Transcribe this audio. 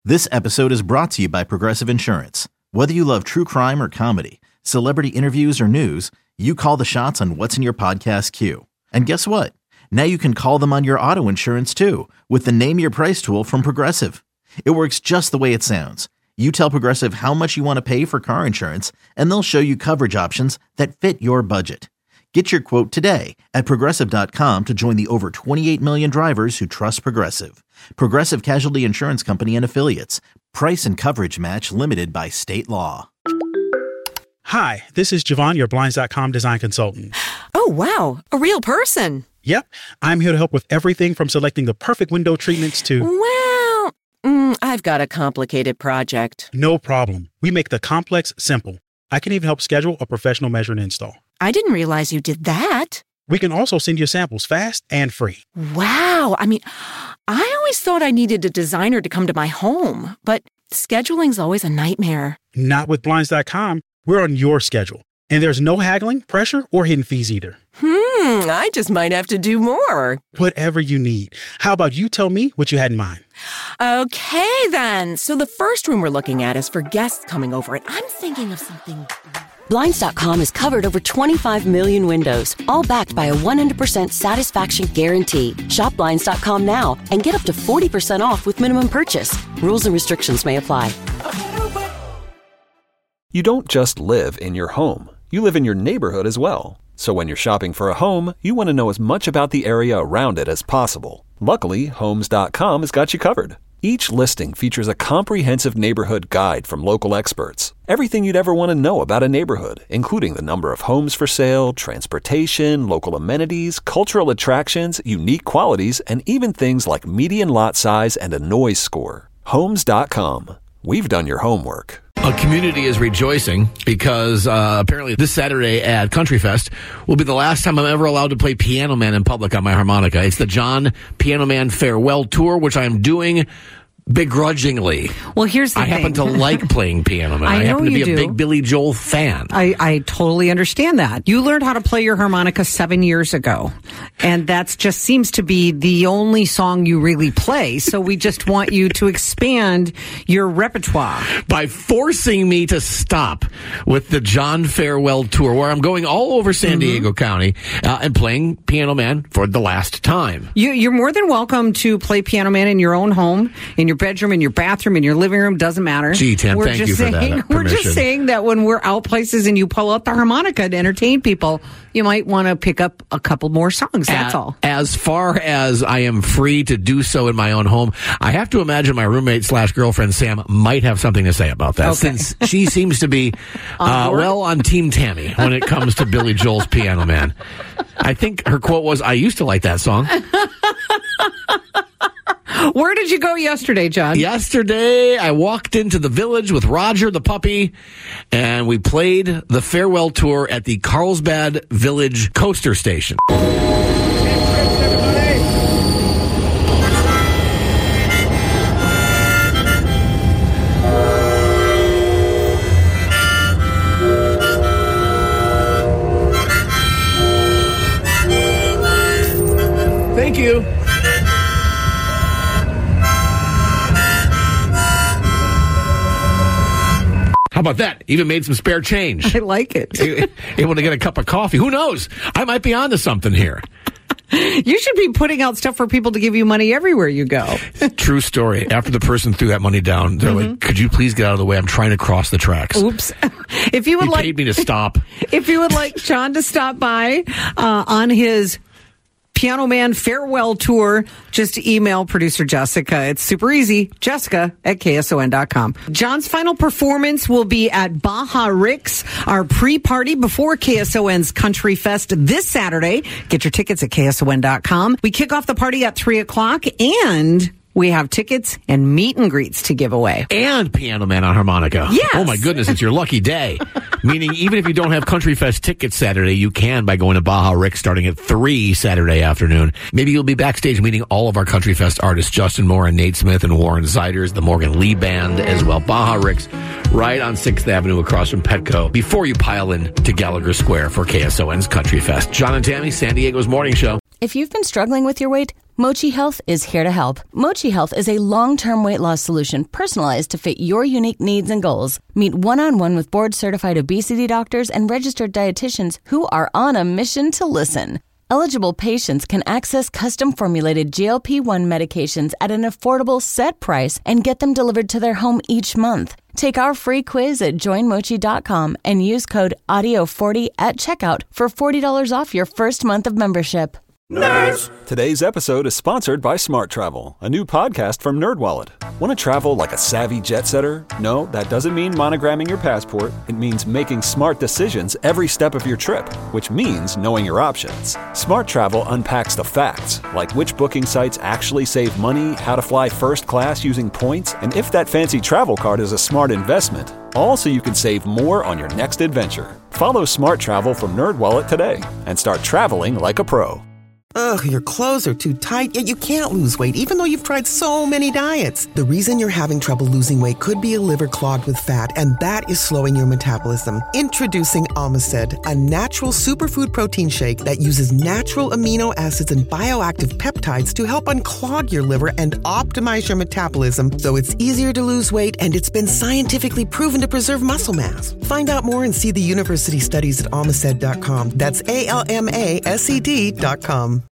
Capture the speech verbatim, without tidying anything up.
This episode is brought to you by Progressive Insurance. Whether you love true crime or comedy, celebrity interviews or news, you call the shots on what's in your podcast queue. And guess what? Now you can call them on your auto insurance too with the Name Your Price tool from Progressive. It works just the way it sounds. You tell Progressive how much you want to pay for car insurance, and they'll show you coverage options that fit your budget. Get your quote today at Progressive dot com to join the over twenty-eight million drivers who trust Progressive. Progressive Casualty Insurance Company and Affiliates. Price and coverage match limited by state law. Hi, this is Javon, your Blinds dot com design consultant. Oh, wow. A real person. Yep. I'm here to help with everything from selecting the perfect window treatments to... Well, mm, I've got a complicated project. No problem. We make the complex simple. I can even help schedule a professional measure and install. I didn't realize you did that. We can also send you samples fast and free. Wow. I mean, I always thought I needed a designer to come to my home, but scheduling's always a nightmare. Not with Blinds dot com. We're on your schedule. And there's no haggling, pressure, or hidden fees either. Hmm, I just might have to do more. Whatever you need. How about you tell me what you had in mind? Okay, then. So the first room we're looking at is for guests coming over, and I'm thinking of something... Blinds dot com has covered over twenty-five million windows, all backed by a one hundred percent satisfaction guarantee. Shop Blinds dot com now and get up to forty percent off with minimum purchase. Rules and restrictions may apply. You don't just live in your home. You live in your neighborhood as well. So when you're shopping for a home, you want to know as much about the area around it as possible. Luckily, Homes dot com has got you covered. Each listing features a comprehensive neighborhood guide from local experts. Everything you'd ever want to know about a neighborhood, including the number of homes for sale, transportation, local amenities, cultural attractions, unique qualities, and even things like median lot size and a noise score. Homes dot com. We've done your homework. A community is rejoicing because uh, apparently this Saturday at Country Fest will be the last time I'm ever allowed to play Piano Man in public on my harmonica. It's the John Piano Man Farewell Tour, which I am doing begrudgingly. Well, here's the I thing. happen to like playing Piano Man. I, I know happen to be you a do. big Billy Joel fan. I, I totally understand that. You learned how to play your harmonica seven years ago, and that just seems to be the only song you really play. So we just want you to expand your repertoire. By forcing me to stop with the John Farewell Tour, where I'm going all over San mm-hmm. Diego County uh, and playing Piano Man for the last time. You, you're more than welcome to play Piano Man in your own home, in your bedroom, in your bathroom, in your living room, doesn't matter. Gee, Tim, we're thank just you for saying, that We're just saying that when we're out places and you pull out the harmonica to entertain people, you might want to pick up a couple more songs, that's as, all. As far as I am free to do so in my own home, I have to imagine my roommate slash girlfriend, Sam, might have something to say about that, okay. since she seems to be, uh, well, on Team Tammy when it comes to Billy Joel's Piano Man. I think her quote was, I used to like that song. Where did you go yesterday, John? Yesterday, I walked into the Village with Roger the puppy, and we played the farewell tour at the Carlsbad Village Coaster Station. Thank you. How about that? Even made some spare change. I like it. Able to get a cup of coffee. Who knows? I might be onto something here. You should be putting out stuff for people to give you money everywhere you go. True story. After the person threw that money down, they're mm-hmm. like, could you please get out of the way? I'm trying to cross the tracks. Oops. If you would he like, paid me to stop. If you would like John to stop by uh, on his Piano Man Farewell Tour, just email producer Jessica. It's super easy. Jessica at K S O N dot com. John's final performance will be at Baja Ricks, our pre-party before K S O N's Country Fest this Saturday. Get your tickets at K S O N dot com. We kick off the party at three o'clock, and we have tickets and meet and greets to give away. And Piano Man on harmonica. Yes. Oh, my goodness, it's your lucky day. Meaning, even if you don't have Country Fest tickets Saturday, you can by going to Baja Ricks starting at three Saturday afternoon. Maybe you'll be backstage meeting all of our Country Fest artists, Justin Moore and Nate Smith and Warren Ziders, the Morgan Lee Band as well. Baja Ricks, right on sixth Avenue across from Petco, before you pile in to Gallagher Square for K S O N's Country Fest. John and Tammy, San Diego's Morning Show. If you've been struggling with your weight, Mochi Health is here to help. Mochi Health is a long-term weight loss solution personalized to fit your unique needs and goals. Meet one-on-one with board-certified obesity doctors and registered dietitians who are on a mission to listen. Eligible patients can access custom-formulated G L P one medications at an affordable set price and get them delivered to their home each month. Take our free quiz at join mochi dot com and use code audio forty at checkout for forty dollars off your first month of membership. Nerds! Today's episode is sponsored by Smart Travel, a new podcast from NerdWallet. Want to travel like a savvy jet setter? No, that doesn't mean monogramming your passport. It means making smart decisions every step of your trip, which means knowing your options. Smart Travel unpacks the facts, like which booking sites actually save money, how to fly first class using points, and if that fancy travel card is a smart investment. All so you can save more on your next adventure. Follow Smart Travel from NerdWallet today and start traveling like a pro. Ugh, your clothes are too tight, yet you can't lose weight even though you've tried so many diets. The reason you're having trouble losing weight could be a liver clogged with fat, and that is slowing your metabolism. Introducing Omicid, a natural superfood protein shake that uses natural amino acids and bioactive peptides to help unclog your liver and optimize your metabolism so it's easier to lose weight, and it's been scientifically proven to preserve muscle mass. Find out more and see the university studies at Omicid dot com. That's A L M A S E D dot com.